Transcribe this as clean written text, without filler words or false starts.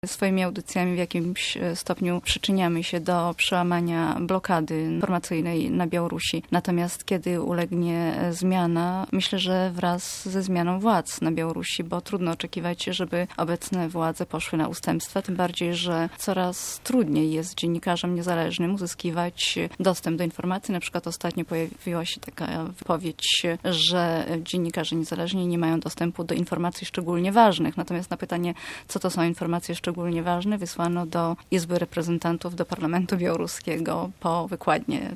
Swoimi audycjami w jakimś stopniu przyczyniamy się do przełamania blokady informacyjnej na Białorusi. Natomiast kiedy ulegnie zmiana, myślę, że wraz ze zmianą władz na Białorusi, bo trudno oczekiwać, żeby obecne władze poszły na ustępstwa, tym bardziej, że coraz trudniej jest dziennikarzom niezależnym uzyskiwać dostęp do informacji. Na przykład ostatnio pojawiła się taka wypowiedź, że dziennikarze niezależni nie mają dostępu do informacji szczególnie ważnych. Natomiast na pytanie, co to są informacje szczególnie ważne, wysłano do Izby Reprezentantów, do Parlamentu Białoruskiego po wykładnię